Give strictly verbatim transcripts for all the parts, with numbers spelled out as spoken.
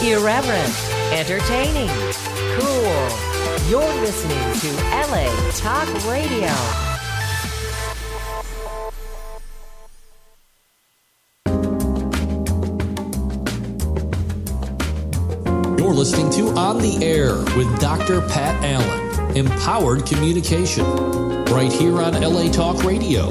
Irreverent, entertaining, cool. You're listening to L A Talk Radio. You're listening to On the Air with Doctor Pat Allen. Empowered communication. Right here on L A Talk Radio.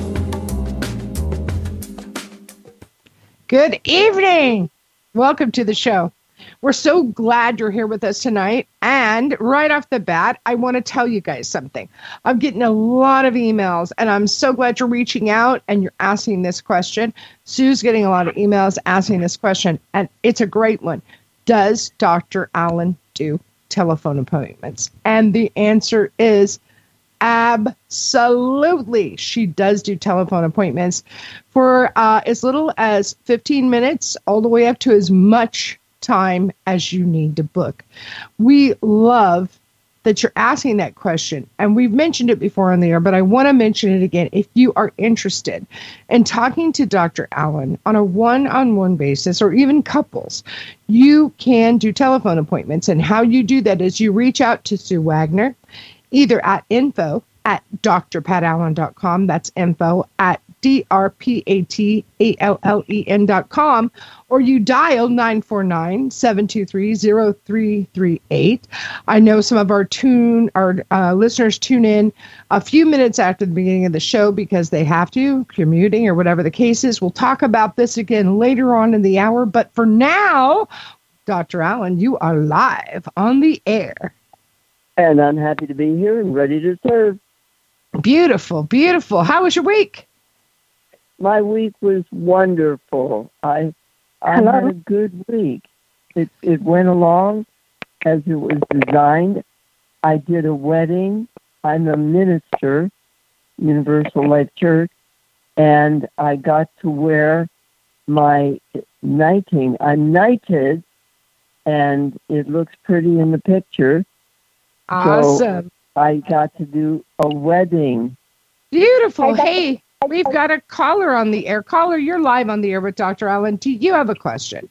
Good evening. Welcome to the show. We're so glad you're here with us tonight. And right off the bat, I want to tell you guys something. I'm getting a lot of emails, and I'm so glad you're reaching out and you're asking this question. Sue's getting a lot of emails asking this question, and it's a great one. Does Doctor Allen do telephone appointments? And the answer is absolutely. She does do telephone appointments for uh, as little as fifteen minutes, all the way up to as much time as you need to book. We love that you're asking that question, and we've mentioned it before on the air, but I want to mention it again. If you are interested in talking to Doctor Allen on a one-on-one basis, or even couples, you can do telephone appointments. And how you do that is you reach out to Sue Wagner, either at info at d r pat allen dot com. That's info at D R P A T A L L E N dot com, or you dial nine four nine, seven two three, zero three three eight. I know some of our tune our uh, listeners tune in a few minutes after the beginning of the show because they have to, commuting or whatever the case is. We'll talk about this again later on in the hour, but for now, Doctor Allen, you are live on the air. And I'm happy to be here and ready to serve. Beautiful, beautiful. How was your week? My week was wonderful. I I Hello? had a good week. It it went along as it was designed. I did a wedding. I'm a minister, Universal Life Church, and I got to wear my knighting. I'm knighted, and it looks pretty in the picture. Awesome. So I got to do a wedding. Beautiful. Hey, we've got a caller on the air. Caller, you're live on the air with Doctor Allen. Do you have a question?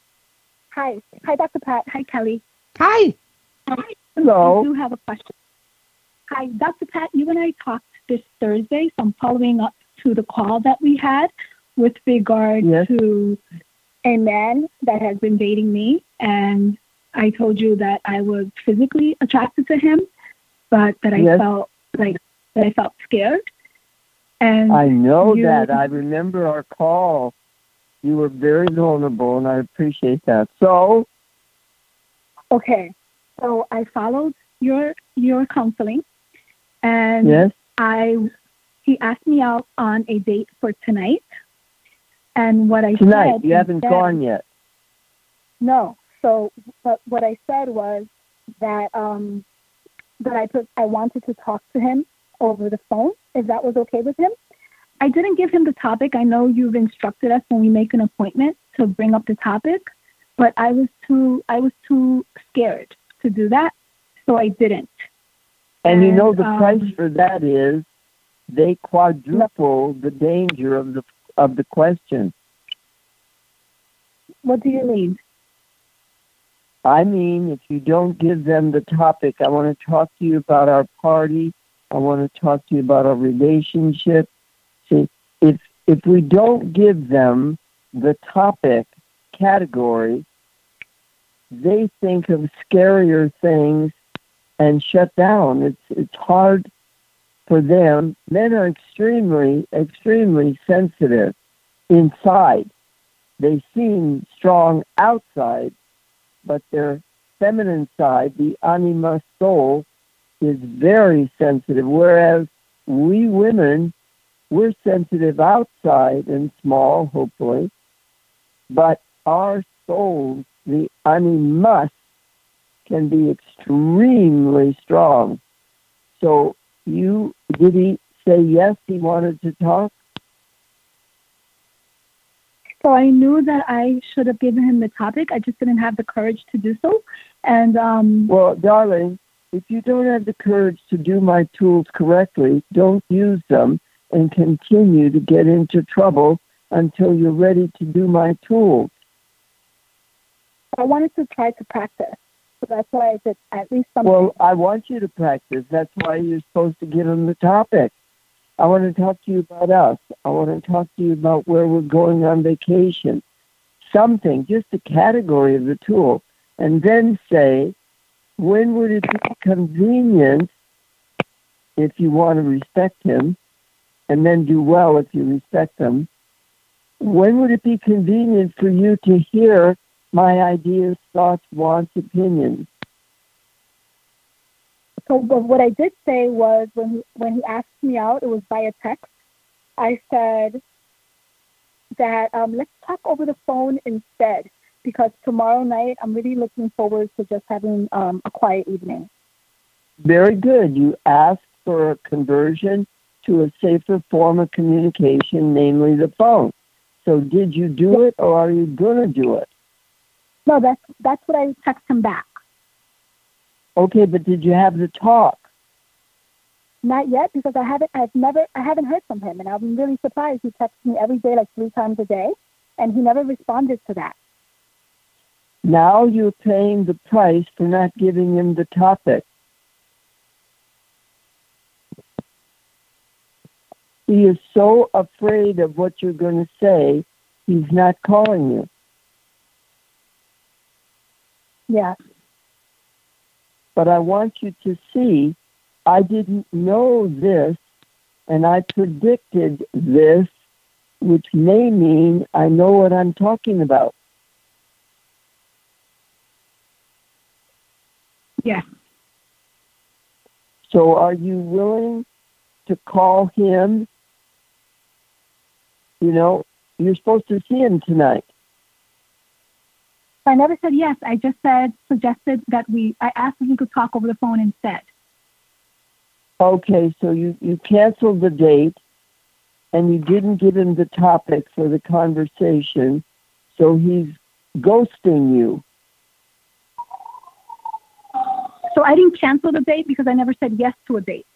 Hi. Hi, Doctor Pat. Hi, Kelly. Hi. Hello. I do have a question. Hi, Doctor Pat. You and I talked this Thursday, so I'm following up to the call that we had with regard Yes. to a man that has been dating me, and I told you that I was physically attracted to him, but that I Yes. felt like that I felt scared. And I know you- that. I remember our call. You were very vulnerable, and I appreciate that. So, Okay, so I followed your your counseling, and yes, I he asked me out on a date for tonight, and what I tonight. said You haven't instead- gone yet. No. So, but what I said was that um that I put I wanted to talk to him over the phone, if that was okay with him. I didn't give him the topic. I know you've instructed us when we make an appointment to bring up the topic, but I was too I was too scared to do that, so I didn't. And you know the um, price for that is they quadruple the danger of the of the question. What do you mean? I mean, if you don't give them the topic, I want to talk to you about our party. I want to talk to you about our relationship. See, if if we don't give them the topic category, they think of scarier things and shut down. It's it's hard for them. Men are extremely, extremely sensitive inside. They seem strong outside, but their feminine side, the anima soul, is very sensitive, whereas we women, we're sensitive outside and small, hopefully, but our souls, the animus, can be extremely strong. So you, did he say yes, he wanted to talk? So I knew that I should have given him the topic. I just didn't have the courage to do so. And um, Well, darling, if you don't have the courage to do my tools correctly, don't use them and continue to get into trouble until you're ready to do my tools. I wanted to try to practice. So that's why I did at least something. Well, I want you to practice. That's why you're supposed to get on the topic. I want to talk to you about us. I want to talk to you about where we're going on vacation. Something, just a category of the tool. And then say, when would it be convenient if you want to respect him, and then do well if you respect him? When would it be convenient for you to hear my ideas, thoughts, wants, opinions? So but what I did say was when he, when he asked me out, it was via text. I said that um, let's talk over the phone instead, because tomorrow night I'm really looking forward to just having um, a quiet evening. Very good. You asked for a conversion to a safer form of communication, namely the phone. So did you do it, or are you going to do it? No, that's that's what I text him back. Okay, but did you have the talk? Not yet, because I haven't. I've never. I haven't heard from him, and I'm really surprised. He texts me every day, like three times a day, and he never responded to that. Now you're paying the price for not giving him the topic. He is so afraid of what you're going to say, he's not calling you. Yeah. But I want you to see, I didn't know this, and I predicted this, which may mean I know what I'm talking about. Yeah. So are you willing to call him? You know, you're supposed to see him tonight. I never said yes. I just said, suggested that we, I asked if we could talk over the phone instead. Okay, so you, you canceled the date, and you didn't give him the topic for the conversation, so he's ghosting you. So I didn't cancel the date because I never said yes to a date.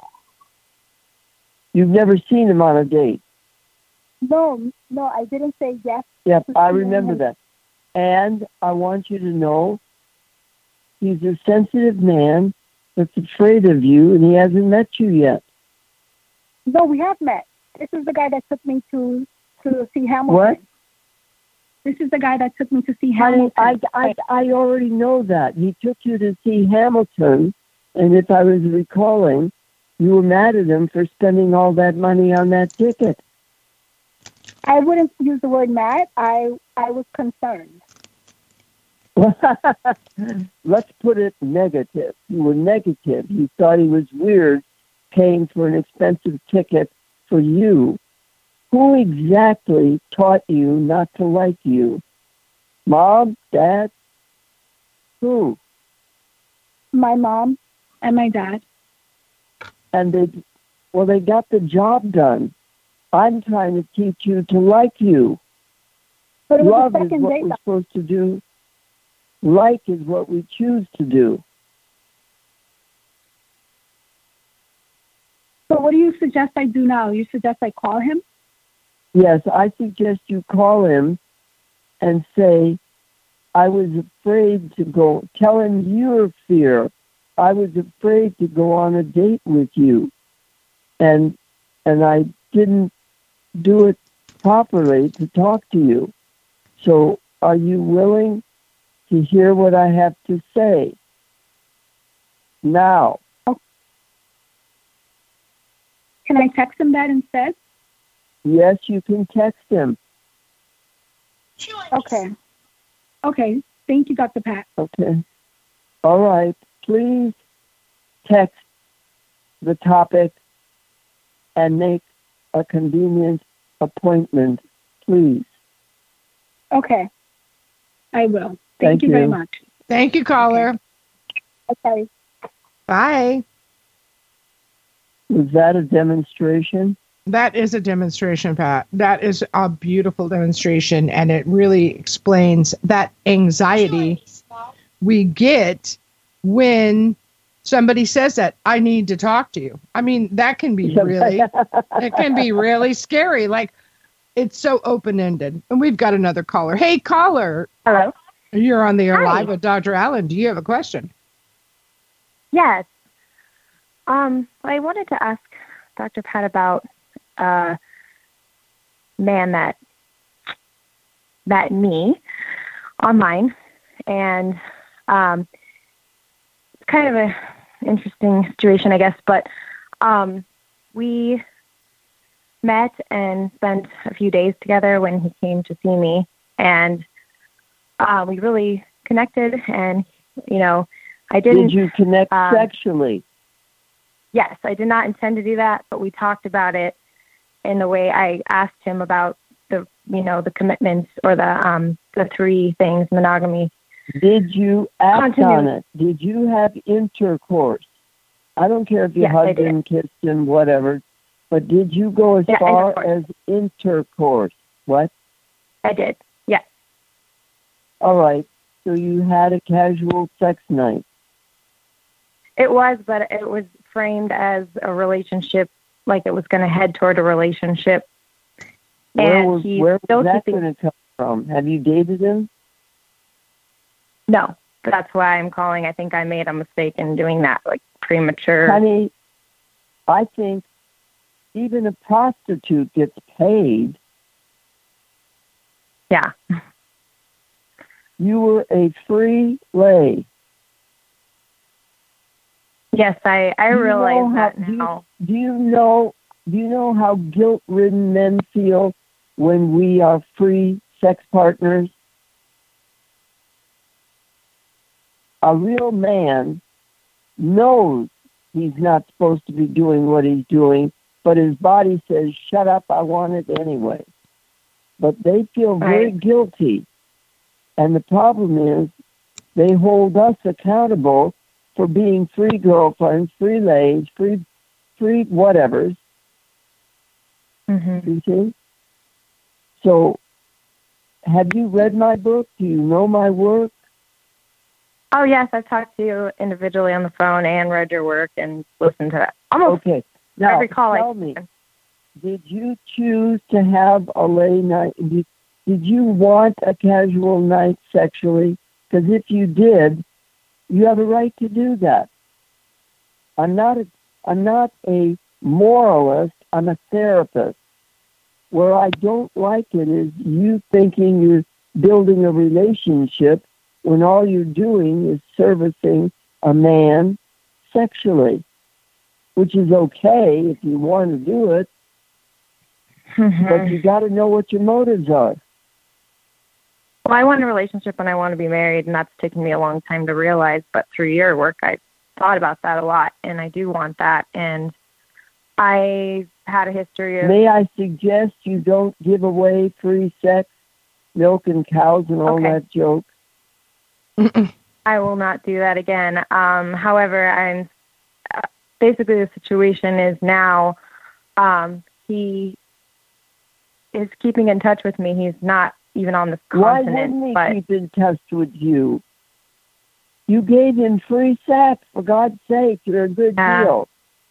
You've never seen him on a date. No, no, I didn't say yes. Yep, to I seeing remember him. that. And I want you to know he's a sensitive man that's afraid of you, and he hasn't met you yet. No, we have met. This is the guy that took me to, to see Hamilton. What? This is the guy that took me to see Honey, Hamilton. I, I, I already know that. He took you to see Hamilton, and if I was recalling, you were mad at him for spending all that money on that ticket. I wouldn't use the word mad. I I was concerned. Let's put it negative. You were negative. You thought he was weird paying for an expensive ticket for you. Who exactly taught you not to like you? Mom? Dad? Who? My mom and my dad. And they, well, they got the job done. I'm trying to teach you to like you. But it was Love the is second what date. we're supposed to do. Like is what we choose to do. So what do you suggest I do now? You suggest I call him? Yes, I suggest you call him and say, I was afraid to go. Tell him your fear. I was afraid to go on a date with you. And and I didn't do it properly to talk to you. So are you willing to hear what I have to say now? Can I text him that instead? Yes, you can text him. Okay. Okay. Thank you, Doctor Pat. Okay. All right. Please text the topic and make a convenient appointment, please. Okay. I will. Thank, Thank you, you. very much. Thank you, caller. Okay. Bye. Was that a demonstration? That is a demonstration, Pat. That is a beautiful demonstration, and it really explains that anxiety we get when somebody says that, I need to talk to you. I mean, that can be really, it can be really scary. Like, it's so open-ended. And we've got another caller. Hey, caller. Hello. You're on the air Hi. live with Doctor Allen. Do you have a question? Yes. Um, I wanted to ask Doctor Pat about a man that met me online, and um, it's kind of a interesting situation, I guess. But um, we met and spent a few days together when he came to see me, and uh, we really connected. And you know, I didn't. Did you connect um, sexually? Yes, I did not intend to do that, but we talked about it in the way I asked him about the, you know, the commitments or the um the three things, monogamy. Did you act Continue. on it? Did you have intercourse? I don't care if you Yes, I hugged did. him, kissed him, whatever, but did you go as Yeah, far intercourse. as intercourse? What? I did. Yes. All right. So you had a casual sex night. It was, but it was framed as a relationship, like it was going to head toward a relationship. Where and was, he's where still was that keeping- going to come from? Have you dated him? No, that's why I'm calling. I think I made a mistake in doing that, like premature. Honey, I think even a prostitute gets paid. Yeah. You were a free lay. Yes, I, I Do you know realize how- that do you- now. Do you know do you know how guilt-ridden men feel when we are free sex partners? A real man knows he's not supposed to be doing what he's doing, but his body says, shut up, I want it anyway. But they feel very Right. guilty. And the problem is they hold us accountable for being free girlfriends, free lays, free free whatevers. hmm You see? So, have you read my book? Do you know my work? Oh, yes, I've talked to you individually on the phone and read your work and listened to it. Almost Okay. Now, every call I tell me, did you choose to have a lay night? Did, did you want a casual night sexually? Because if you did, you have a right to do that. I'm not a, I'm not a moralist. I'm a therapist. Where I don't like it is you thinking you're building a relationship when all you're doing is servicing a man sexually, which is okay if you want to do it, but you got to know what your motives are. Well, I want a relationship and I want to be married, and that's taken me a long time to realize. But through your work, I thought about that a lot, and I do want that. And I had a history of... May I suggest you don't give away free sex, milk and cows and all Okay. that joke? I will not do that again. Um, however, I'm uh, basically the situation is now um, he is keeping in touch with me. He's not even on this Why continent, wouldn't he but keep in touch with you? You gave him free sex, for God's sake. You're a good Yeah. deal.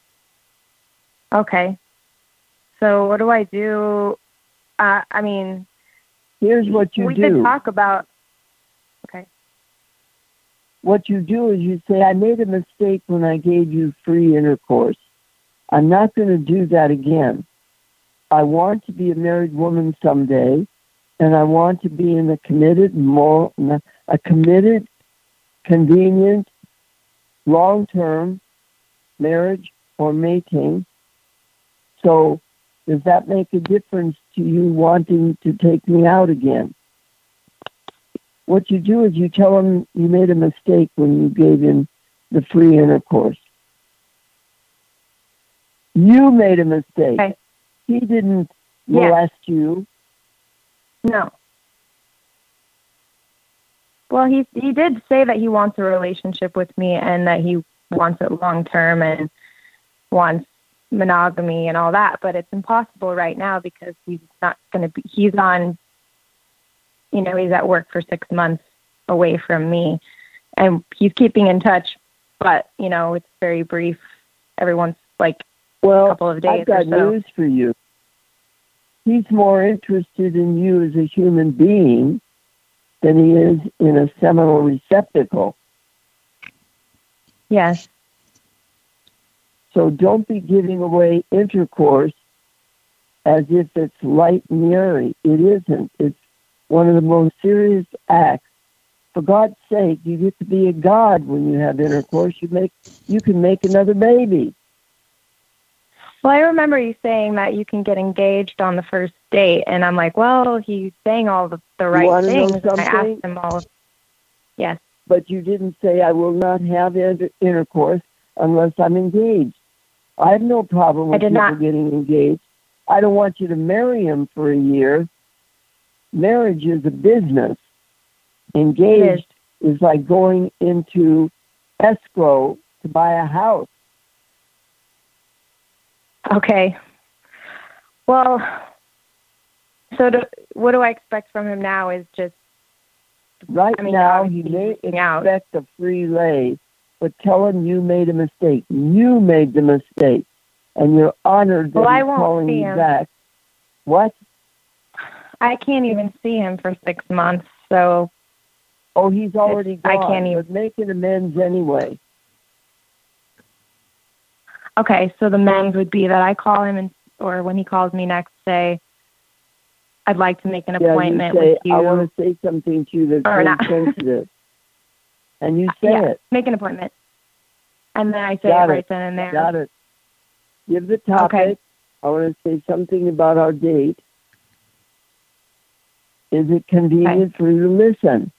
okay. So what do I do? Uh, I mean, Here's what you we do. could talk about. Okay. What you do is you say, I made a mistake when I gave you free intercourse. I'm not going to do that again. I want to be a married woman someday, and I want to be in a committed, moral, a committed, convenient, long-term marriage or mating. So does that make a difference to you wanting to take me out again? What you do is you tell him you made a mistake when you gave him the free intercourse. You made a mistake. Okay. He didn't Yeah. molest you. No. Well, he he did say that he wants a relationship with me and that he wants it long term and wants monogamy and all that, but it's impossible right now because he's not going to be. He's on. You know, he's at work for six months away from me, and he's keeping in touch, but you know, it's very brief. Every once like Well, a couple of days I've got or so. news for you. He's more interested in you as a human being than he is in a seminal receptacle. Yes. So don't be giving away intercourse as if it's light and airy. It isn't. It's one of the most serious acts. For God's sake, you get to be a god when you have intercourse. You make, you can make another baby. Well, I remember you saying that you can get engaged on the first date, and I'm like, well, he's saying all the, the right wanna know things. And I something? asked him all. Yes. But you didn't say, I will not have inter- intercourse unless I'm engaged. I have no problem with I did people not. getting engaged. I don't want you to marry him for a year. Marriage is a business. Engaged is like going into escrow to buy a house. Okay. Well, so do, what do I expect from him now is just... Right I mean, now, he obviously may reaching out. expect a free lay, but tell him you made a mistake. You made the mistake, and you're honored that Well, I he's won't calling see you him. back. What? I can't even see him for six months, so... Oh, he's already I gone. can't even- But making amends anyway. Okay, so the amends would be that I call him, and or when he calls me next, say, I'd like to make an Yeah, appointment you say, with you. I want to say something to you that's Or very not. sensitive. And you say yeah, it. make an appointment. And then I say Got it it. right then and there. Got it. Give the topic. Okay. I want to say something about our date. Is it convenient for you to listen?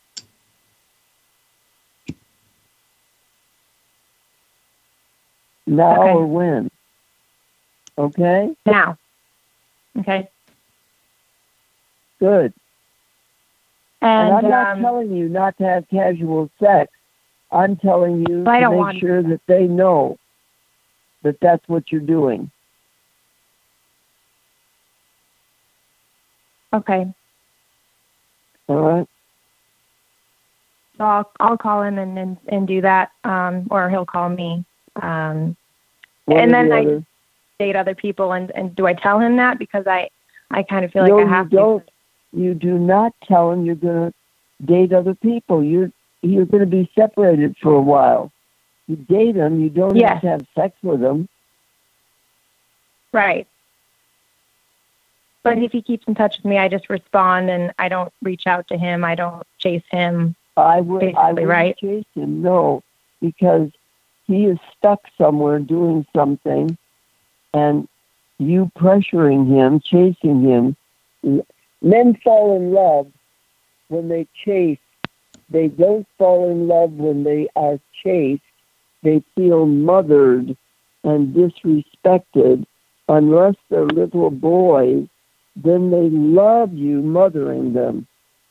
Now Okay. or when? Okay? Now. Okay. Good. And, And I'm not um, telling you not to have casual sex. I'm telling you I to don't make want sure that they know that that's what you're doing. okay. All right? So I'll, I'll call him and, and, and do that, um, or he'll call me. Um, One and or then the I other. date other people, and, and do I tell him that? Because I, I kind of feel like no, I have you to. don't. You do not tell him you're going to date other people. You're you're going to be separated for a while. You date them. You don't Yes. have to have sex with them. Right. But if he keeps in touch with me, I just respond, and I don't reach out to him. I don't chase him. I would. I Basically, wouldn't right? chase him. No, because he is stuck somewhere doing something, and you pressuring him, chasing him. Men fall in love when they chase. They don't fall in love when they are chased. They feel mothered and disrespected. Unless they're little boys, then they love you mothering them.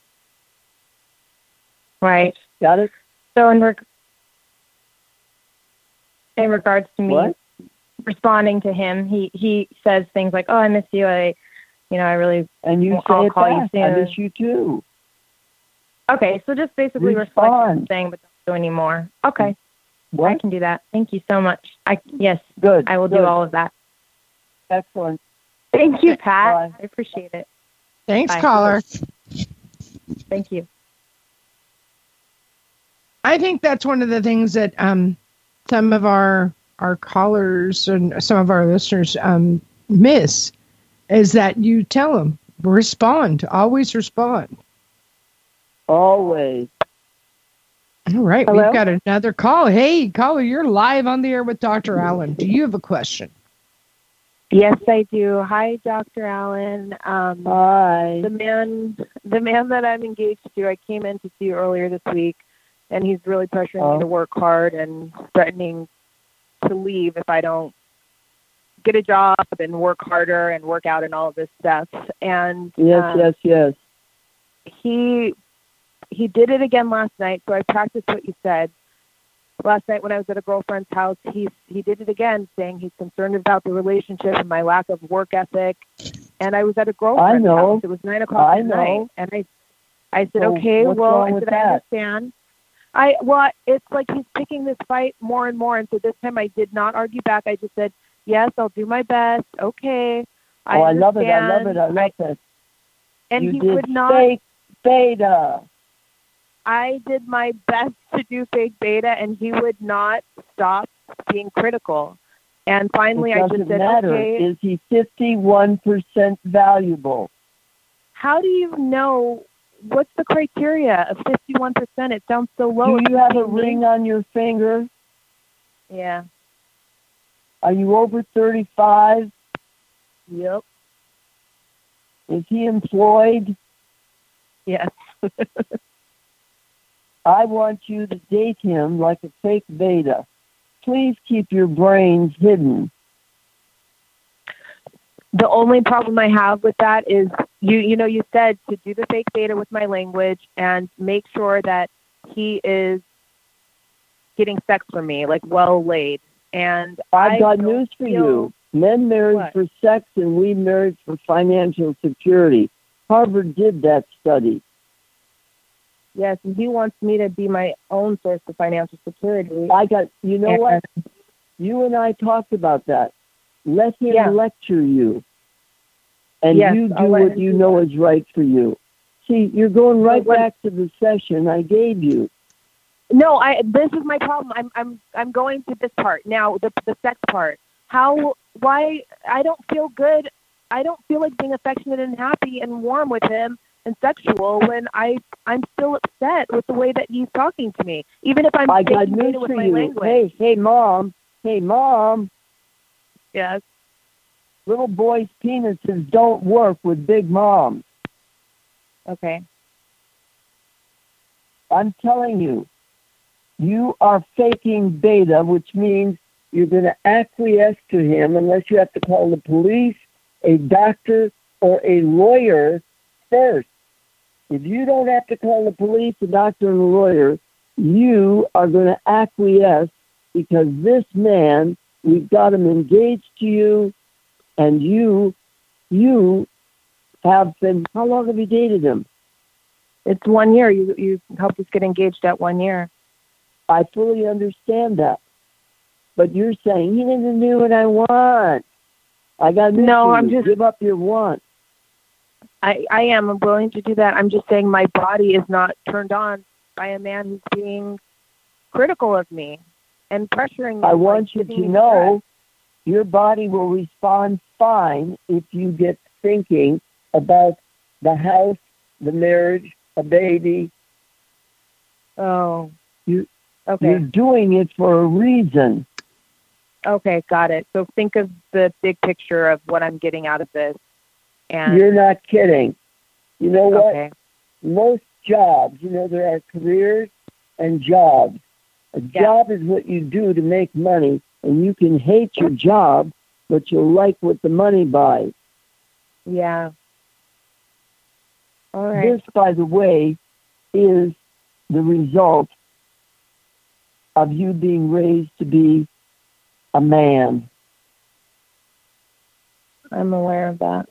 Right. Got it? So in reg- in regards to me What? responding to him, he, he says things like, "Oh, I miss you. I, you know, I really." And you Well, say I'll it call you back. I soon. miss you too. Okay, so just basically reflect what Respond. I'm saying, but don't do anymore. Okay, I What? can do that. Thank you so much. I yes, Good. I will good. do all of that. Excellent. Thank you, Pat. Bye. I appreciate it. Thanks, Bye. caller. Thank you. I think that's one of the things that um, some of our our callers and some of our listeners um, miss is that you tell them, respond, always respond. Always. All right, Hello? we've got another call. Hey, caller, you're live on the air with Doctor Allen. Do you have a question? Yes, I do. Hi, Doctor Allen. Um, Hi. the man, the man that I'm engaged to, I came in to see you earlier this week, and he's really pressuring Oh. me to work hard and threatening to leave if I don't get a job and work harder and work out and all of this stuff. And Yes, um, yes, yes. he he did it again last night. So I practiced what you said. Last night when I was at a girlfriend's house, he he did it again, saying he's concerned about the relationship and my lack of work ethic. And I was at a girlfriend's know. house. It was nine o'clock I at know. night, and I I said, So okay, what's well, wrong I with said I that? understand. I well, it's like he's picking this fight more and more, and so this time I did not argue back. I just said, yes, I'll do my best. Okay. Oh, I love it. I love understand. it. I love it. And you he did would not. fake beta. I did my best to do fake beta, and he would not stop being critical. And finally, it I doesn't just said, matter. okay. Is he fifty-one percent valuable? How do you know? What's the criteria of fifty-one percent? It sounds so low. Do you have a ring on your finger? Yeah. Are you over thirty-five? Yep. Is he employed? Yes. I want you to date him like a fake beta. Please keep your brains hidden. The only problem I have with that is, you you know, you said to do the fake beta with my language and make sure that he is getting sex from me, like well laid. And I've I got don't news for feel- you. Men married What? for sex and we married for financial security. Harvard did that study. Yes, and he wants me to be my own source of financial security. I got, you know And- what? You and I talked about that. Let him Yeah. lecture you. And Yes, you do I'll let what him you do know that. is right for you. See, you're going right what- back to the session I gave you. No, I. This is my problem. I'm I'm I'm going to this part now. The the sex part. How? Why? I don't feel good. I don't feel like being affectionate and happy and warm with him and sexual when I I'm still upset with the way that he's talking to me. Even if I'm I got taking news data with for my you. language. Hey, hey, mom. Hey, mom. Yes. Little boys' penises don't work with big moms. Okay. I'm telling you, you are faking beta, which means you're going to acquiesce to him unless you have to call the police, a doctor, or a lawyer first. If you don't have to call the police, a doctor, and a lawyer, you are going to acquiesce because this man, we've got him engaged to you, and you, you have been, how long have you dated him? It's one year. You you helped us get engaged at one year. I fully understand that. But you're saying, he doesn't do what I want. I got news No, for I'm you. just- Give up your want. I, I am. I'm willing to do that. I'm just saying my body is not turned on by a man who's being critical of me and pressuring me. I like want you giving to me know your body will respond fine if you get thinking about the house, the marriage, a baby. stress. Oh. You, Okay. You're doing it for a reason. Okay, got it. So think of the big picture of what I'm getting out of this. And You're not kidding. You know what? okay. Most jobs, you know, there are careers and jobs. A Yeah. job is what you do to make money, and you can hate your job, but you'll like what the money buys. Yeah. All right. This, by the way, is the result of you being raised to be a man. I'm aware of that.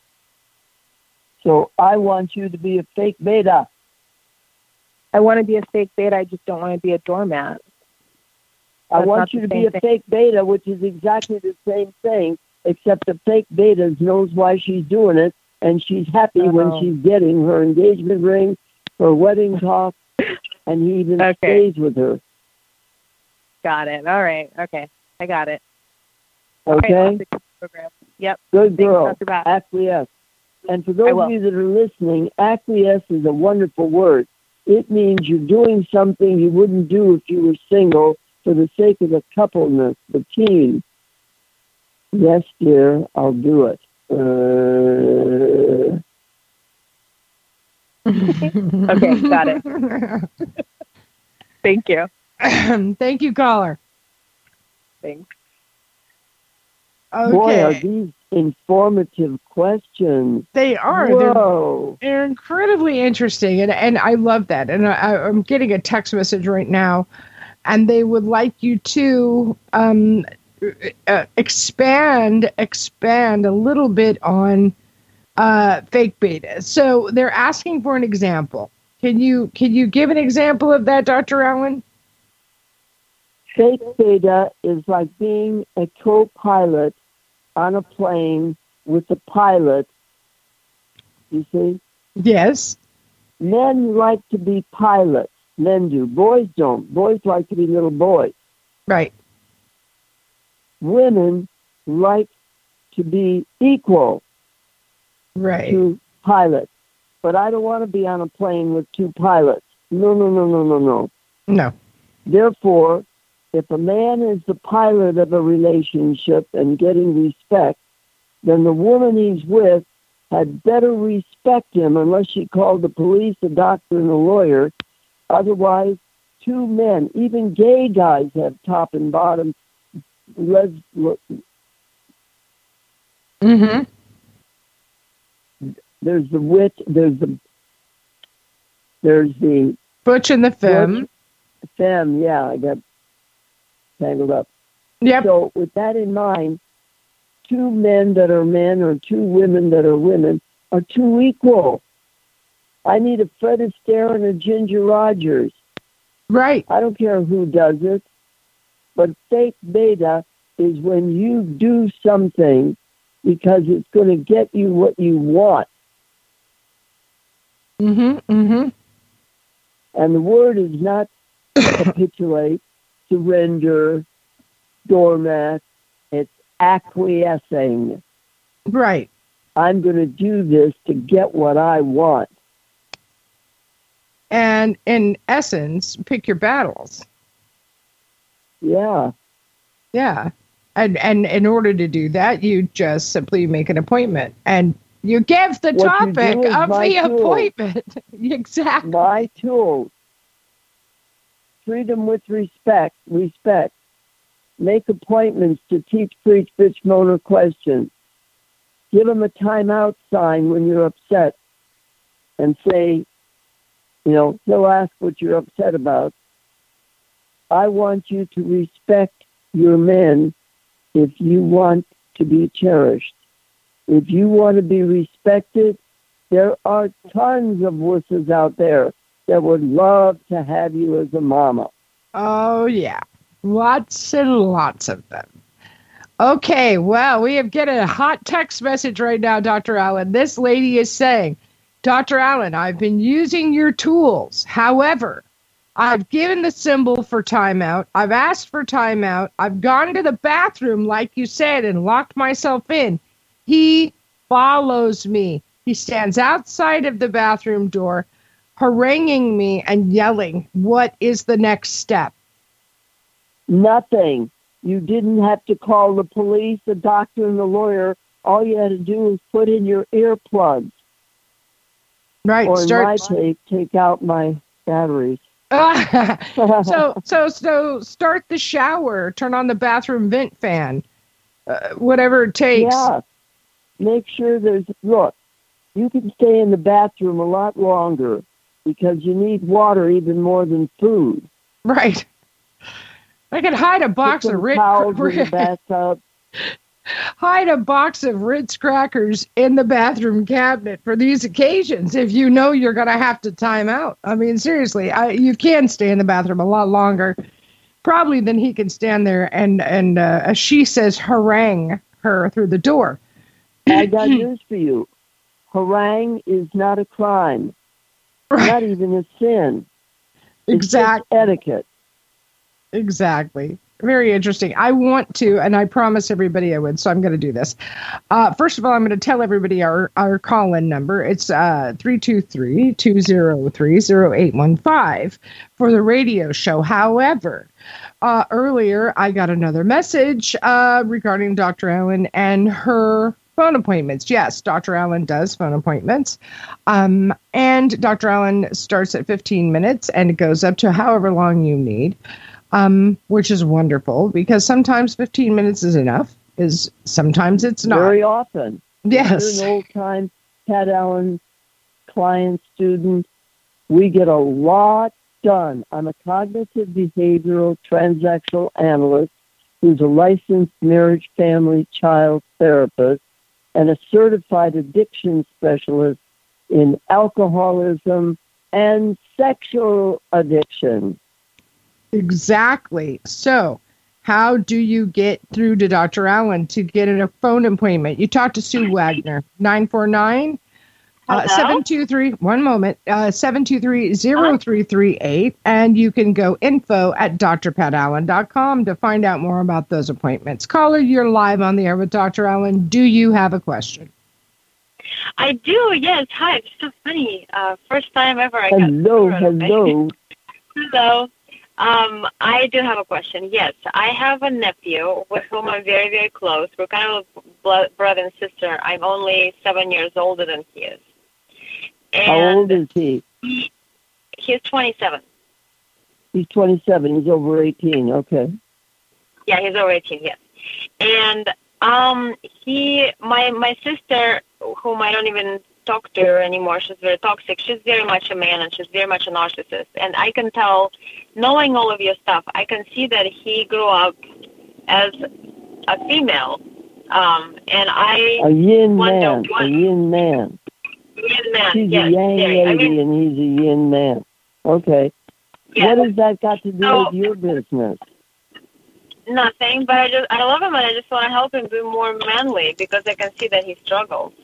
So I want you to be a fake beta. I want to be a fake beta. I just don't want to be a doormat. I That's want not you the to be same a thing. fake beta, which is exactly the same thing, except the fake beta knows why she's doing it, and she's happy when Oh. she's getting her engagement ring, her wedding talk, and he even Okay. stays with her. Got it. All right. Okay. I got it. Okay? I'll stick to the program. Yep. Good Thanks, girl. Doctor Bass. Acquiesce. And for I those will. of you that are listening, acquiesce is a wonderful word. It means you're doing something you wouldn't do if you were single for the sake of the coupleness, the team. Yes, dear, I'll do it. Uh, Okay, got it. Thank you. Thank you, caller. Thanks. Okay. Boy, are these informative questions. They are. They're, Whoa. they're incredibly interesting, and, and I love that. And I, I'm getting a text message right now, and they would like you to um, uh, expand expand a little bit on uh, fake beta. So they're asking for an example. Can you can you give an example of that, Doctor Allen? Fake beta is like being a co-pilot on a plane with the pilot. You see? Yes. Men like to be pilots. Men do. Boys don't. Boys like to be little boys. Right. Women like to be equal Right. to pilots. But I don't want to be on a plane with two pilots. No, no, no, no, no, no. No. Therefore, if a man is the pilot of a relationship and getting respect, then the woman he's with had better respect him unless she called the police, a doctor, and a lawyer. Otherwise, two men, even gay guys, have top and bottom. Les- Mm-hmm. there's the wit, there's the, there's the Butch and the femme. femme, yeah, I got tangled up. Yep. So with that in mind, two men that are men or two women that are women are too equal. I need a Fred Astaire and a Ginger Rogers. Right. I don't care who does it, but fake beta is when you do something because it's going to get you what you want. Mm-hmm. Mm-hmm. And the word is not capitulate, surrender, doormat. It's acquiescing. Right. I'm going to do this to get what I want. And in essence, pick your battles. Yeah. Yeah. And and in order to do that, you just simply make an appointment and you give the What you topic do is of my the tool. appointment. Exactly. My tools. Freedom with respect. Respect. Make appointments to teach, preach, bitch, moan, or question. Give them a timeout sign when you're upset and say, you know, he'll ask what you're upset about. I want you to respect your men if you want to be cherished. If you want to be respected, there are tons of wusses out there that would love to have you as a mama. Oh, yeah. Lots and lots of them. Okay, well, we have getting a hot text message right now, Doctor Allen. This lady is saying, Doctor Allen, I've been using your tools. However, I've given the symbol for timeout. I've asked for timeout. I've gone to the bathroom, like you said, and locked myself in. He follows me. He stands outside of the bathroom door, haranguing me and yelling. What is the next step? Nothing. You didn't have to call the police, the doctor, and the lawyer. All you had to do was put in your earplugs. Right. Or in start- my case, take out my batteries. so so so start the shower, turn on the bathroom vent fan, uh, whatever it takes. Yeah. Make sure there's, look, you can stay in the bathroom a lot longer because you need water even more than food. Right. I could hide a box Put some of Ritz towels in the bathtub. hide a box of Ritz crackers in the bathroom cabinet for these occasions if you know you're going to have to time out. I mean, seriously, I, you can stay in the bathroom a lot longer, probably than he can stand there and, and uh, as she says, harangue her through the door. I got news for you. Harangue is not a crime. Right. Not even a sin. It's Exactly. just etiquette. Exactly. Very interesting. I want to, and I promised everybody I would, so I'm going to do this. Uh, first of all, I'm going to tell everybody our, our call-in number. It's uh, three two three, two zero three, zero eight one five for the radio show. However, uh, earlier I got another message uh, regarding Doctor Allen and her phone appointments. Yes, Doctor Allen does phone appointments. Um, and Doctor Allen starts at fifteen minutes and it goes up to however long you need. Um, which is wonderful because sometimes fifteen minutes is enough. Is sometimes it's not. Very often. Yes. You're an old-time Pat Allen client, student. We get a lot done. I'm a cognitive behavioral transactional analyst who's a licensed marriage, family, child therapist and a certified addiction specialist in alcoholism and sexual addiction. Exactly. So, how do you get through to Doctor Allen to get a phone appointment? You talk to Sue Wagner, nine four nine, Uh, seven two three, one moment, uh, seven two three, zero three three eight. And you can go info at d r pat allen dot com to find out more about those appointments. Caller, you're live on the air with Doctor Allen. Do you have a question? I do, yes. Hi, it's so funny. Uh, first time ever I hello, got Hello, hello. Um, I do have a question. Yes, I have a nephew with whom I'm very, very close. We're kind of blood, brother and sister. I'm only seven years older than he is. And how old is he? he? He's twenty-seven. He's twenty-seven. He's over eighteen. Okay. Yeah, he's over eighteen, yes. And um, he, my, my sister, whom I don't even talk to her anymore, she's very toxic. She's very much a man and she's very much a narcissist. And I can tell, knowing all of your stuff, I can see that he grew up as a female. Um, and I a yin wonder man, what, a yin man. Yin man, She's yes, a yang very. lady I mean, and he's a yin man. Okay. yes. What has that got to do So- with your business? Nothing, but I just I love him and I just want to help him be more manly because I can see that he struggles.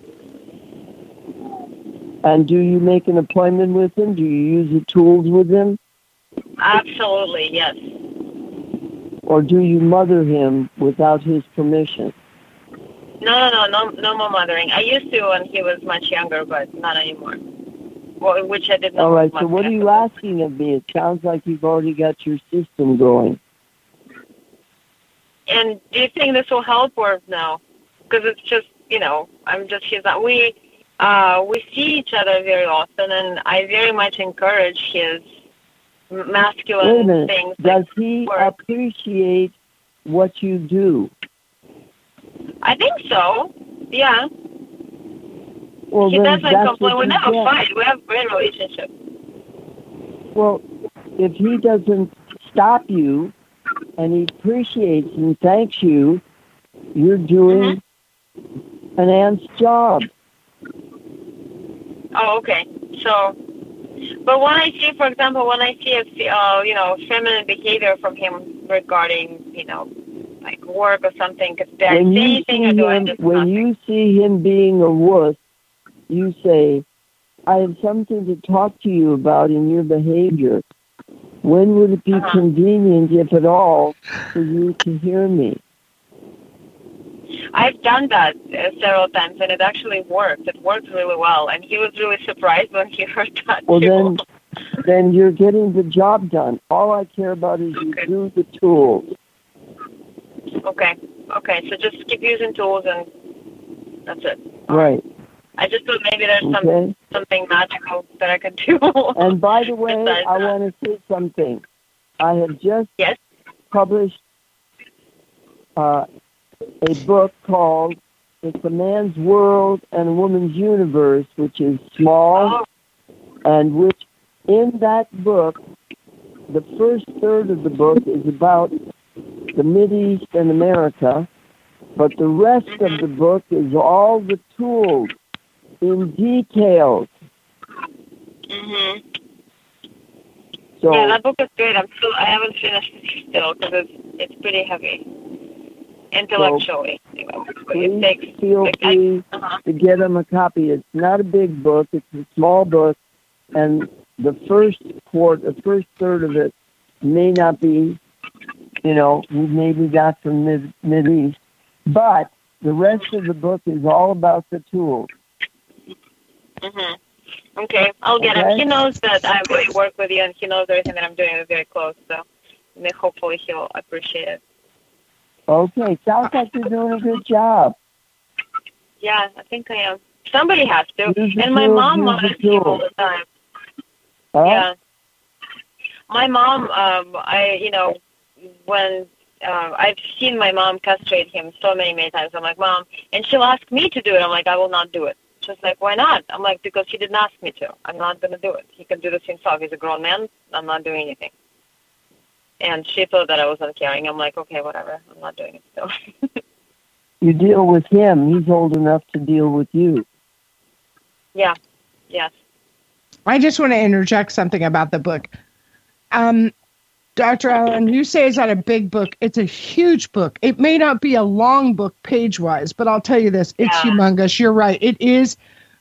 And do you make an appointment with him? Do you use the tools with him? Absolutely, yes. Or do you mother him without his permission? No, no, no, no, no more mothering. I used to when he was much younger, but not anymore. Well, which I did not. All right, was so what are you asking of me? It sounds like you've already got your system going. And do you think this will help or no? Because it's just, you know, I'm just, he's not, we, uh, we see each other very often and I very much encourage his masculine Wait a minute. things. Does like he work. appreciate what you do? I think so, yeah. Well, He then doesn't that's complain. what We you never get. fight. We have a great relationship. Well, if he doesn't stop you and he appreciates and thanks you, you're doing Mm-hmm. an aunt's job. Oh, okay. So, but when I see, for example, when I see a, uh, you know, feminine behavior from him regarding, you know, like work or something, because did I say When you anything see or do I him, just when nothing? you see him being a wuss, you say, I have something to talk to you about in your behavior. When would it be Uh-huh. convenient, if at all, for you to hear me? I've done that uh, several times, and it actually worked. It worked really well, and he was really surprised when he heard that Well, too. then, then you're getting the job done. All I care about is you Okay. do the tools. Okay, okay. So just keep using tools, and that's it. Right. I just thought maybe there's some Okay. something magical that I could do. And by the way, Besides I that. want to say something. I have just Yes. published uh, a book called It's a Man's World and a Woman's Universe, which is small, Oh, and which in that book, the first third of the book is about the Mideast and America, but the rest of the book is all the tools in detail. mhm. So Yeah, that book is good. I'm still. I haven't finished it still because it's it's pretty heavy intellectually. You know, it please takes. feel like, I- free uh-huh. to get him a copy. It's not a big book; it's a small book, and the first quart, the first third of it, may not be, you know, maybe not from mid Mideast, but the rest of the book is all about the tools. Mhm. Okay, I'll get him. Okay. He knows that I really work with you, and he knows everything that I'm doing is very close. So, may- hopefully, he'll appreciate it. Okay, sounds like you're doing a good job. Yeah, I think I am. Somebody has to. Use the And my tools, mom use the monitors me all tools. the time. Huh? Yeah. My mom, um, I, you know, when uh, I've seen my mom castrate him so many, many times. I'm like, Mom, and she'll ask me to do it. I'm like, I will not do it. She's like, why not? I'm like, because he didn't ask me to. I'm not going to do it. He can do this himself. He's a grown man. I'm not doing anything. And she thought that I was uncaring. I'm like, okay, whatever. I'm not doing it still. You deal with him. He's old enough to deal with you. Yeah. Yes. I just want to interject something about the book. Um, Doctor Allen, you say it's not a big book. It's a huge book. It may not be a long book page-wise, but I'll tell you this. It's Yeah. humongous. You're right. It is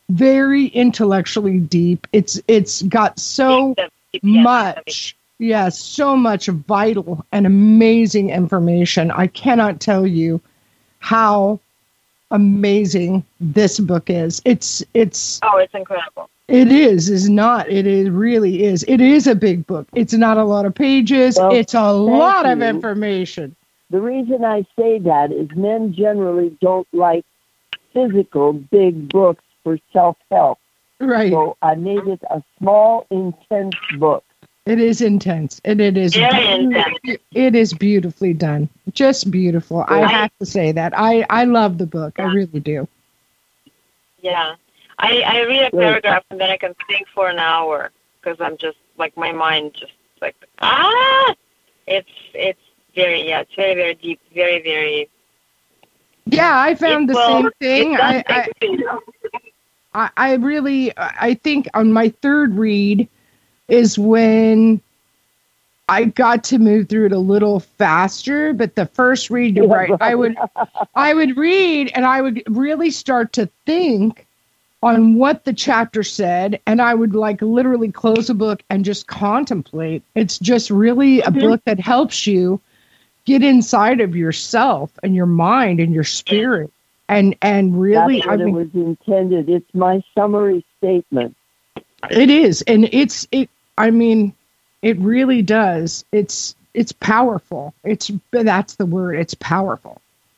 very intellectually deep. It's it's got so much, yeah, so much vital and amazing information. I cannot tell you how amazing this book is. It's it's oh, it's incredible. It is, is not. It is really is. It is a big book. It's not a lot of pages. Well, it's a lot you. of information. The reason I say that is men generally don't like physical big books for self-help. Right. So I made it a small, intense book. It is intense, and it is Very intense. It is beautifully done, just beautiful. I I- have to say that. I I love the book. I really do. Yeah. I, I read a paragraph and then I can think for an hour because I'm just like my mind just like ah. It's it's very yeah. It's very very deep. Very very. Yeah, I found it the will- same thing. it does I, I take you. I I really I think on my third read is when I got to move through it a little faster. But the first read, you're Yeah, right. I would I would read and I would really start to think on what the chapter said, and I would like literally close a book and just contemplate. It's just really a Mm-hmm. book that helps you get inside of yourself and your mind and your spirit, and and really, That's what I mean, it was intended. It's my summary statement. it is, and it's it. I mean, it really does. It's it's powerful. It's that's the word. It's powerful.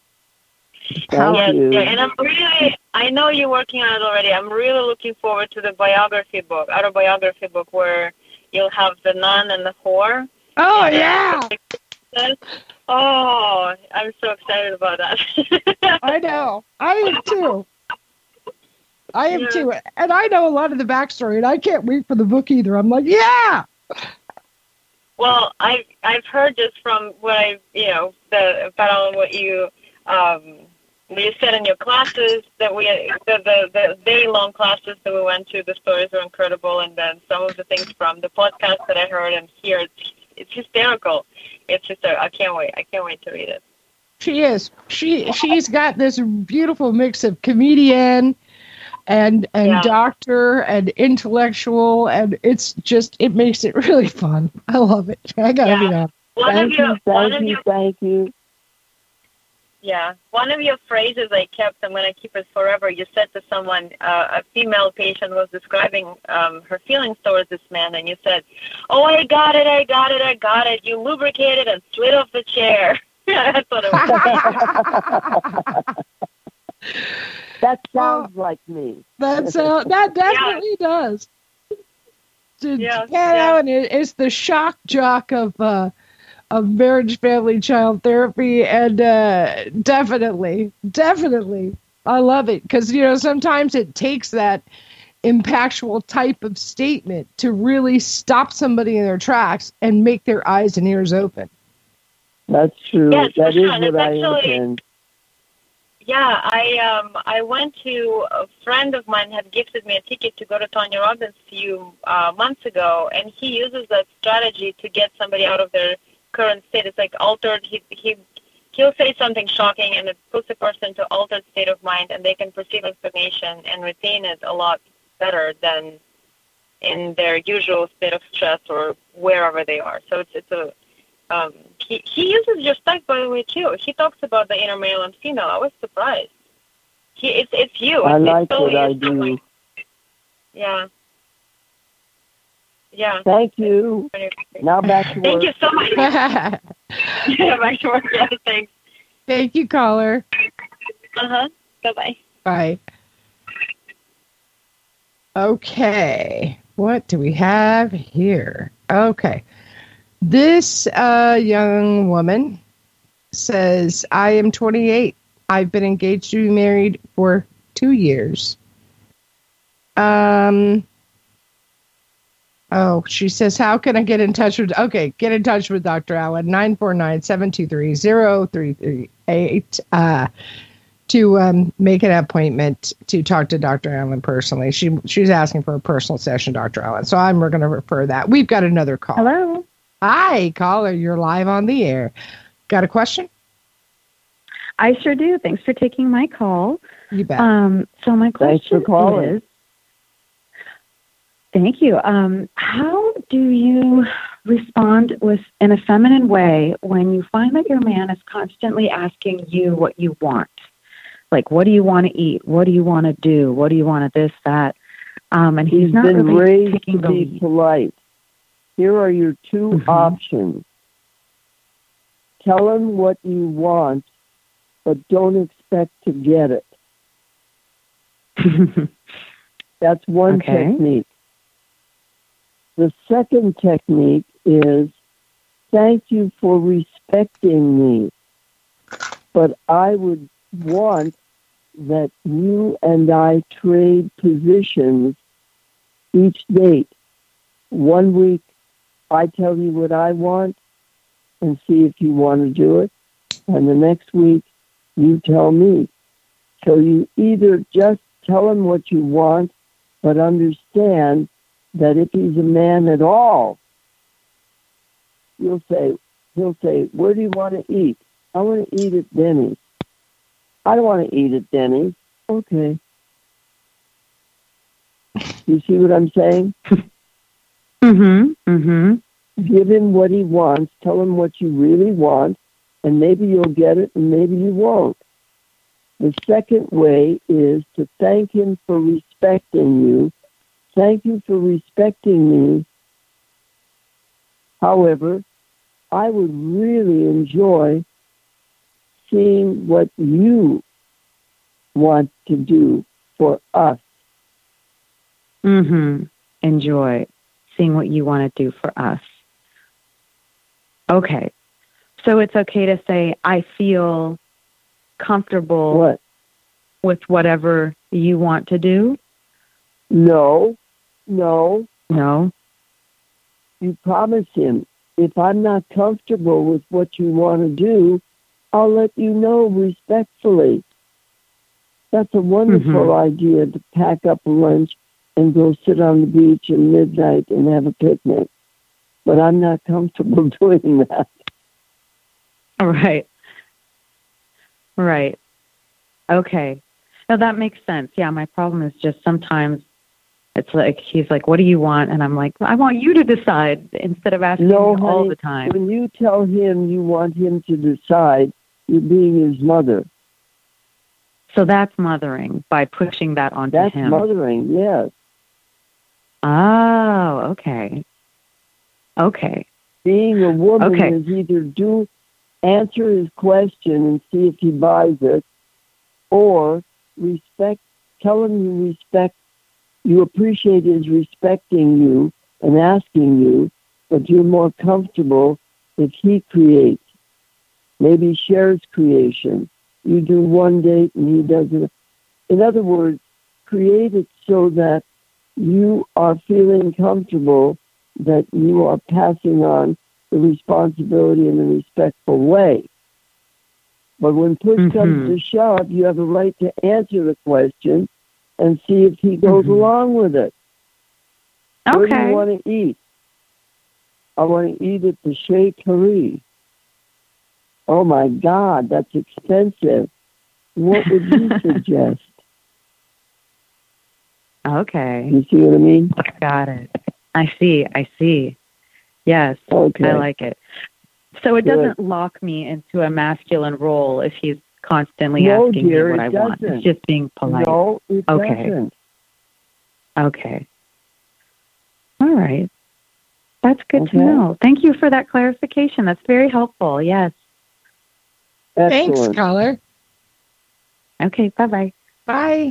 Thank Yes, you. yeah, and I'm really, I know you're working on it already. I'm really looking forward to the biography book, autobiography book, where you'll have the nun and the whore. Oh And yeah, then- Oh, I'm so excited about that. I know. I am too. I am Yeah. too. And I know a lot of the backstory, and I can't wait for the book either. I'm like, yeah. Well, I've I've heard just from what I you know the about what you um what you said in your classes that we the, the the very long classes that we went to. The stories were incredible, and then some of the things from the podcast that I heard and hear. It's, it's hysterical. It's just a, I can't wait. I can't wait to read it. She is. She she's got this beautiful mix of comedian and and Yeah. doctor and intellectual, and it's just it makes it really fun. I love it. I gotta Yeah. be honest. One Thank of your you, one thank of you, your thank you. Yeah. One of your phrases I kept, I'm going to keep it forever. You said to someone, uh, a female patient was describing um, her feelings towards this man, and you said, "Oh, I got it, I got it, I got it. You lubricated and slid off the chair." That's what it was. That sounds like me. That's uh, that definitely does. To, Yeah, yeah, yeah. and it, it's the shock jock of uh, of marriage, family, child therapy, and uh, definitely, definitely, I love it because you know sometimes it takes that impactful type of statement to really stop somebody in their tracks and make their eyes and ears open. That's true. Yes, for that sure, is and what it's I actually- intend. Yeah, I um I went to a friend of mine had gifted me a ticket to go to Tony Robbins a few uh, months ago, and he uses that strategy to get somebody out of their current state. It's like altered. He he he'll say something shocking, and it puts a person into altered state of mind, and they can perceive information and retain it a lot better than in their usual state of stress or wherever they are. So it's it's a Um, he, he uses your stuff, by the way, too. He talks about the inner male and female. I was surprised. He, it's it's you. I It's, like it's so what I it's so do. like- yeah. Yeah. Thank you. Now back to work. Thank you so much. Thank Yeah, back to work. Yeah, thanks. you, caller. Uh-huh. Bye-bye. Bye. Okay, what do we have here? Okay. This uh, young woman says, I am twenty-eight. I've been engaged to be married for two years. Um. Oh, she says, how can I get in touch with, okay, get in touch with Doctor Allen, nine four nine, seven two three, zero three three eight, uh, to um, make an appointment to talk to Doctor Allen personally. She She's asking for a personal session, Doctor Allen. So I'm going to refer that. We've got another call. Hello. Hi, caller. You're live on the air. Got a question? I sure do. Thanks for taking my call. You bet. Um, so my Thanks for question calling. is, Thank you. Um, how do you respond with in a feminine way when you find that your man is constantly asking you what you want? Like, what do you want to eat? What do you want to do? What do you want to this, that? Um, and he's, He's not been really raised taking to the be lead. polite. Here are your two Mhm. options. Tell him what you want, but don't expect to get it. That's one Okay. technique. The second technique is, thank you for respecting me, but I would want that you and I trade positions each date. One week, I tell you what I want and see if you want to do it. And the next week, you tell me. So you either just tell him what you want, but understand that if he's a man at all, you'll say, he'll say, where do you want to eat? I want to eat at Denny's. I don't want to eat at Denny's. Okay. You see what I'm saying? Mm-hmm. Mm-hmm. Give him what he wants. Tell him what you really want, and maybe you'll get it, and maybe you won't. The second way is to thank him for respecting you. Thank you for respecting me. However, I would really enjoy seeing what you want to do for us. Mm-hmm. Enjoy seeing what you want to do for us. Okay. So it's okay to say, I feel comfortable What? with whatever you want to do? No, no. No. You promise him, if I'm not comfortable with what you want to do, I'll let you know respectfully. That's a wonderful Mm-hmm. idea, to pack up a lunch and go sit on the beach at midnight and have a picnic. But I'm not comfortable doing that. Right. Right. Okay. No, that makes sense. Yeah, my problem is just sometimes it's like, he's like, what do you want? And I'm like, I want you to decide instead of asking No, me all honey, the time. when you tell him you want him to decide, you're being his mother. So that's mothering by pushing that onto That's him. mothering, yes. Oh, okay. Okay. Being a woman Okay. is either do answer his question and see if he buys it, or respect, tell him you respect, you appreciate his respecting you and asking you, but you're more comfortable if he creates, maybe shares creation. You do one date and he does it. In other words, create it so that you are feeling comfortable that you are passing on the responsibility in a respectful way. But when push Mhm. comes to shove, you have a right to answer the question and see if he goes Mhm. along with it. Where do Okay. you want to eat? I want to eat at the Chez Paris. Oh my God, that's expensive. What would you suggest? Okay. You see what I mean? Got it. I see. I see. Yes. Okay. I like it. So it Good. doesn't lock me into a masculine role if he's constantly No, asking dear, me what it I want. doesn't. It's just being polite. No, it Okay. doesn't. Okay. All right. That's good Okay. to know. Thank you for that clarification. That's very helpful. Yes. Thanks, Excellent. caller. Okay. Bye-bye. Bye.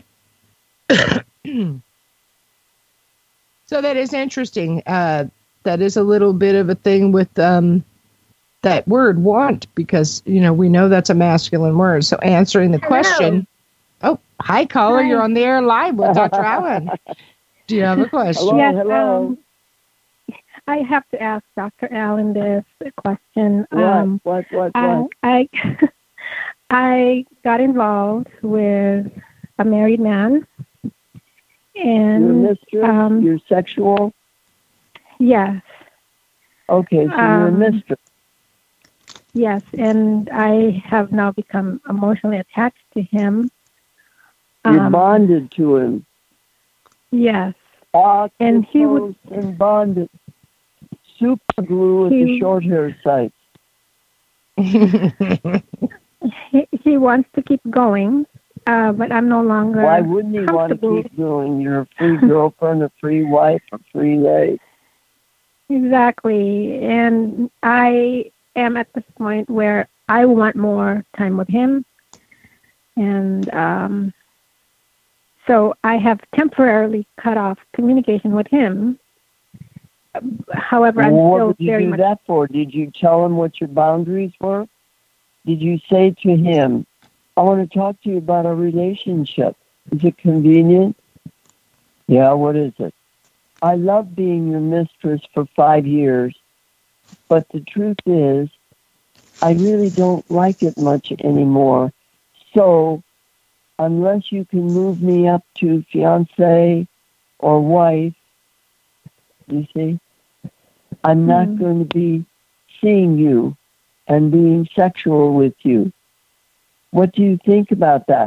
So that is interesting. Uh, that is a little bit of a thing with um, that word want, because, you know, we know that's a masculine word. So answering the question. Oh, hi, caller. Hi. You're on the air live with Doctor Allen. Do you have a question? Hello, Yes, hello. um, I have to ask Doctor Allen this question. What, Um, what, what, I, what? I I got involved with a married man, You're a and mistress? um, You're sexual? yes, Okay, so you're a um, mistress. yes, and I have now become emotionally attached to him. You're Um, bonded to him. Yes, and he would and bonded. Super glue at He- the short hair site. he, he wants to keep going, uh, but I'm no longer. Why wouldn't he want to comfortable. keep going? You're a free girlfriend, a free wife, a free lady. Exactly, and I am at this point where I want more time with him, and um, so I have temporarily cut off communication with him. However, I'm What still did you very do much. that for? Did you tell him what your boundaries were? Did you say to him, I want to talk to you about our relationship? Is it convenient? Yeah, what is it? I love being your mistress for five years, but the truth is, I really don't like it much anymore. So, unless you can move me up to fiancé or wife, you see, I'm not Mm. going to be seeing you and being sexual with you. What do you think about that?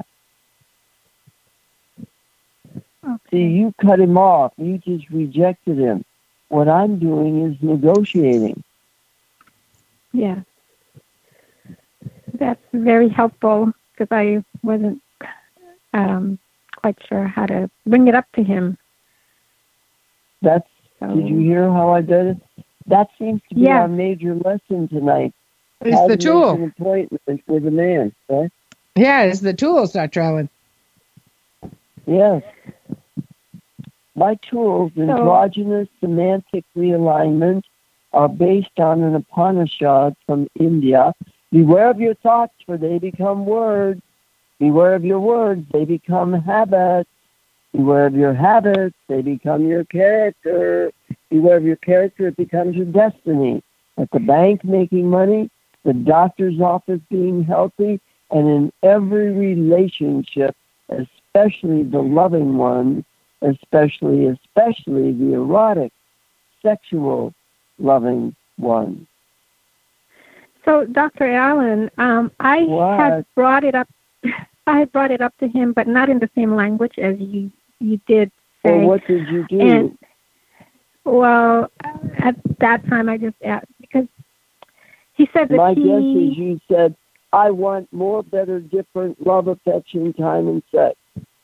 Okay. See, you cut him off. You just rejected him. What I'm doing is negotiating. Yeah, that's very helpful because I wasn't um, quite sure how to bring it up to him. That's, So, did you hear how I did it? That seems to be Yeah. our major lesson tonight. It's How the to make an tool. appointment with a man, right? Yeah, it's the tools, Doctor Allen. Yes. My tools, So- androgynous semantic realignment, are based on an Upanishad from India. Beware of your thoughts, for they become words. Beware of your words, they become habits. Beware of your habits, they become your character. Beware of your character, it becomes your destiny. At the bank making money, the doctor's office being healthy, and in every relationship, especially the loving one, especially, especially the erotic, sexual loving one. so Doctor Allen, um, I What? had brought it up. I had brought it up to him, but not in the same language as you you did say. Well, what did you do? And well, at that time, I just asked because he said that My he. guess is you said, I want more, better, different love, affection, time, and sex.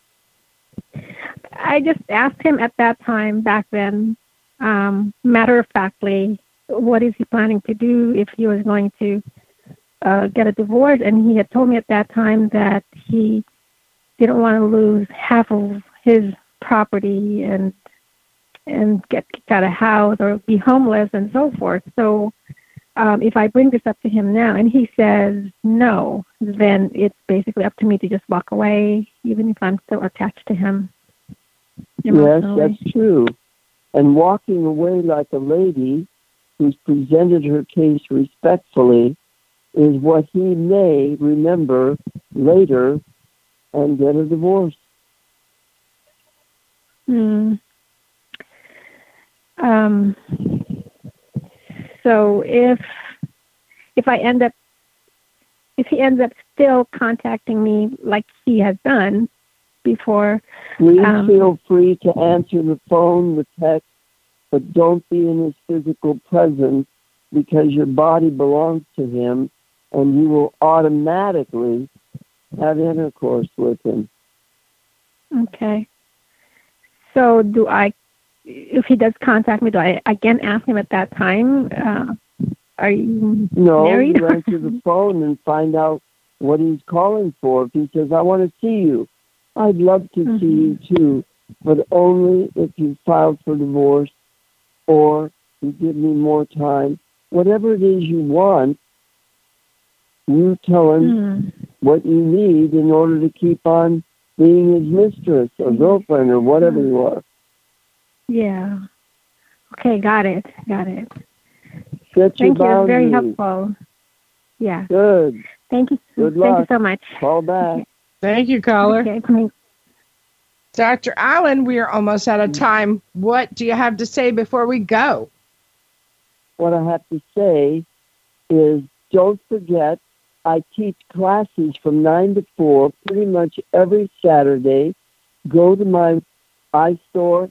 I just asked him at that time back then, um, matter of factly, what is he planning to do if he was going to uh, get a divorce? And he had told me at that time that he didn't want to lose half of his property and and get kicked out of house or be homeless and so forth. So um, if I bring this up to him now and he says no, then it's basically up to me to just walk away, even if I'm still attached to him. Yes, emotionally. that's true. And walking away like a lady who's presented her case respectfully is what he may remember later and get a divorce. Hmm. Um, so if if I end up if he ends up still contacting me like he has done before, Please Um, feel free to answer the phone, the text, but don't be in his physical presence because your body belongs to him and you will automatically have intercourse with him. okay. So do I? If he does contact me, do I again ask him at that time? Uh, are you No, married? you answer the phone and find out what he's calling for. If he says, I want to see you, I'd love to Mhm. see you too, but only if you filed for divorce or you give me more time. Whatever it is you want, you tell him Hmm. what you need in order to keep on being his mistress or girlfriend or whatever Mm. you are. Yeah. Okay, got it. Got it. Set your Thank you. It's very boundaries. helpful. Yeah. Good. Thank you. Good Thank you luck. so much. Call back. Thank you, caller. Okay, thanks. Doctor Allen, we are almost out of time. What do you have to say before we go? What I have to say is don't forget, I teach classes from nine to four pretty much every Saturday. Go to my iStore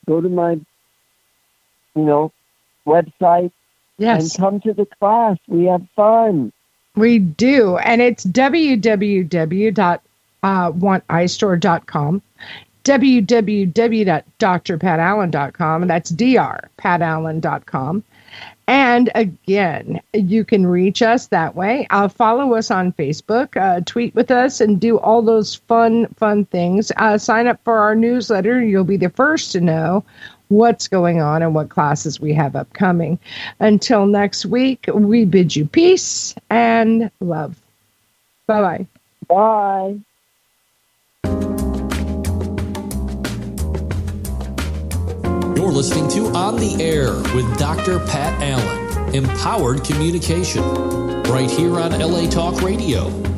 go to my, you know, website Yes. and come to the class. We have fun. We do. And it's w w w dot want eye store dot com, w w w dot dr pat allen dot com, and that's d r pat allen dot com. And again, you can reach us that way. Uh, follow us on Facebook, uh, tweet with us, and do all those fun, fun things. Uh, sign up for our newsletter. You'll be the first to know what's going on and what classes we have upcoming. Until next week, we bid you peace and love. Bye-bye. Bye. You're listening to On the Air with Doctor Pat Allen, Empowered Communication, right here on L A Talk Radio.